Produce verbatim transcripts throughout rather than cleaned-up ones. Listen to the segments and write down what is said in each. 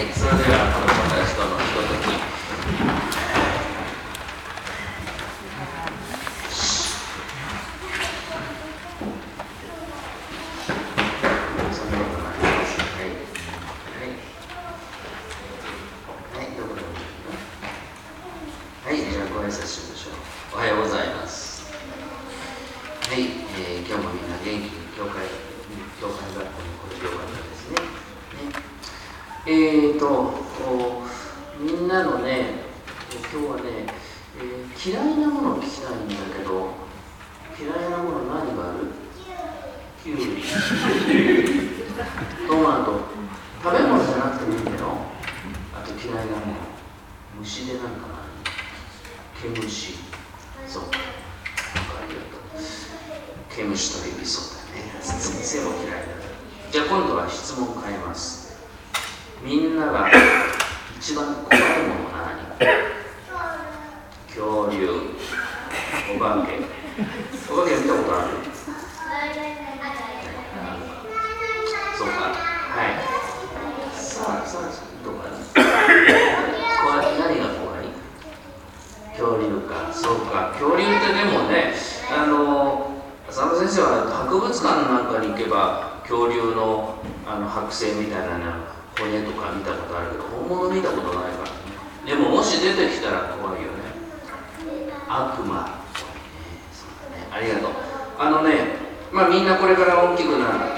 はい、それでは子供たちとのひととき。そんなことないです。はい。はい。はい、どこでもいいかな。はい、じゃあご挨拶しましょう。おはようございます。はい、えー、今日もみんな元気に教会、教会学校に来れてよかったですね。ねえーと、みんなのね、今日はね、えー、嫌いなものを聞きたいんだけど、嫌いなもの何がある？キュウリ、トマト、食べ物じゃなくてもいいんだよ。あと嫌いなもの、虫でなんかな、毛虫、そう、ありがとう。毛虫とエビそうだね。先生も嫌いだ。じゃあ今度は質問変えます。みんなが一番怖いものは何？恐竜、お化け。お化け見たことある？そうか。はい。さあ、さあ、どうかな。怖い、何が怖い？恐竜か。そうか。恐竜ってでもね、あの、浅野先生は博物館なんかに行けば、恐竜の、あの剥製みたいなの骨とか見たことあるけど、本物見たことないからね。でももし出てきたら怖いよね。悪魔。そうだね。ありがとう。あのね、まあみんなこれから大きくなって、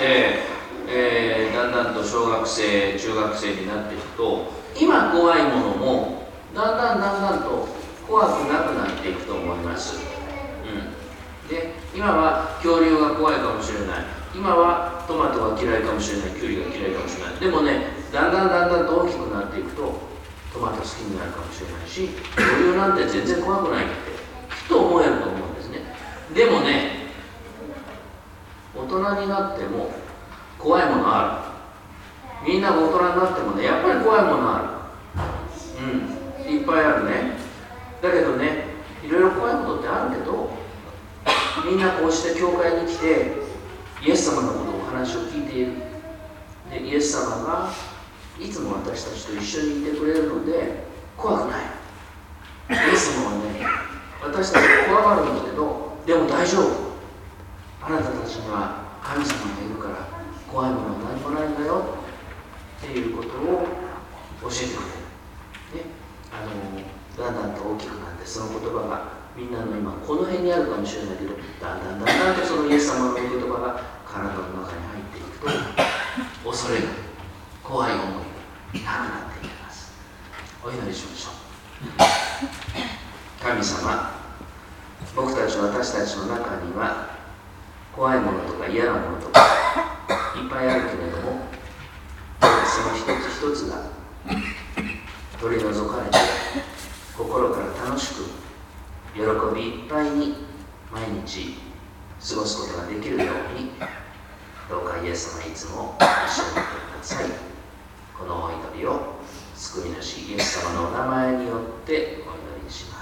えー、だんだんと小学生、中学生になっていくと、今怖いものもだんだんだんだんと怖くなくなっていくと思います。うん。で、今は恐竜が怖いかもしれない。今はトマトが嫌いかもしれない、キュウリが嫌いかもしれない。でもね、だんだんだんだんと大きくなっていくと、トマト好きになるかもしれないし、恐竜なんて全然怖くないってきっと思えると思うんですね。でもね、大人になっても怖いものある。みんなが大人になってもね、やっぱり怖いものある。うん、いっぱいあるね。だけどね、いろいろ怖いことってあるけど、みんなこうして教会に来てイエス様のことをお話を聞いている。で、イエス様がいつも私たちと一緒にいてくれるので怖くない。イエス様はね、私たちが怖がるんだけど、でも大丈夫。あなたたちには神様がいるから怖いものは何もないんだよっていうことを教えてくれる。ね、あのだんだんと大きくなって、その言葉がみんなの今この辺にあるかもしれないけど、だんだんだんだんとそのイエス様の言葉が体の中に入っていくと、恐れが、怖い思いがなくなっていきます。お祈りしましょう。神様、僕たち私たちの中には怖いものとか嫌なものとかいっぱいあるけれども、その一つ一つが取り除かれて心から楽しく喜びいっぱいに毎日過ごすことができるように、どうかイエス様いつも一緒にいてください。このお祈りを救い主イエス様のお名前によってお祈りします。